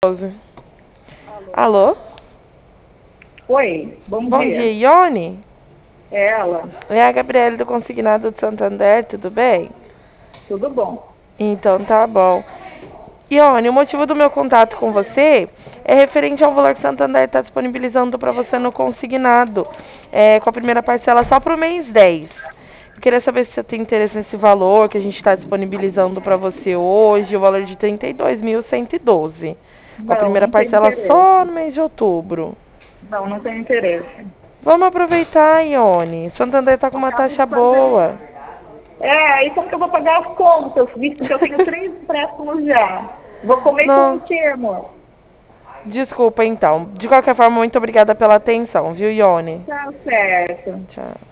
Alô? Alô? Oi, bom Bom dia, dia. Ione? É ela. É a Gabriele do Consignado de Santander, tudo bem? Tudo bom? Então tá bom. Ione, o motivo do meu contato com você é referente ao valor que Santander está disponibilizando para você no consignado, com a primeira parcela só para o mês 10. Eu queria saber se você tem interesse nesse valor que a gente está disponibilizando para você hoje, o valor de 32.112, com a Não, primeira não tem parcela só interesse. no mês de outubro. Não, não tem interesse. Vamos aproveitar, Ione. Santander tá com uma Acabo taxa de fazer. boa. Aí como que eu vou pagar as contas, visto que eu tenho 3 empréstimos já? Vou comer com o Não, quê, amor? desculpa então. De qualquer forma, muito obrigada pela atenção, viu, Ione? Tá certo. Tchau.